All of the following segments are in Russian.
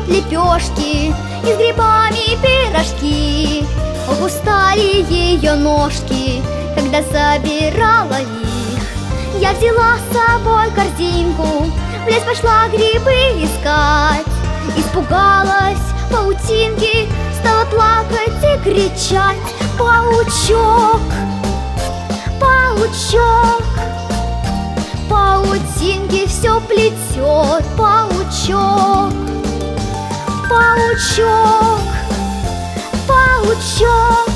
лепешки и с грибами пирожки. Ох, устали ее ножки, когда собирала их. Я взяла с собой корзинку, в лес пошла грибы искать. Испугалась паутинки, стала плакать и кричать: паучок, паучок, паутинки все плетет, паучок, паучок, паучок,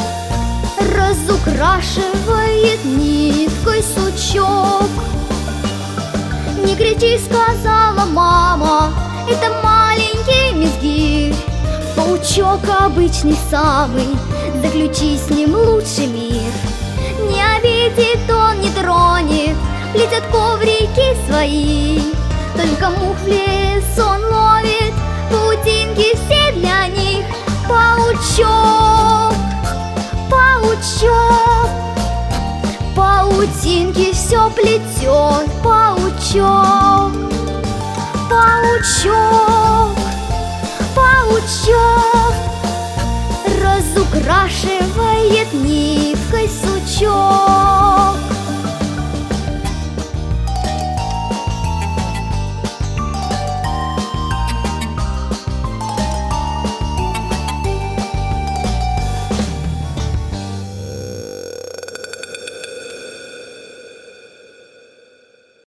разукрашивает ниткой сучок. Не кричи, сказала мама, это маленький мизгирь. Паучок обычный самый, заключи с ним лучший мир. Не обидит он, не тронет, плетет коврики свои. Только мух в лес он ловит, паутинки все для них. Паучок, паучок, паутинки все плетет, паучок, паучок, паучок, разукрашивает ниткой сучок.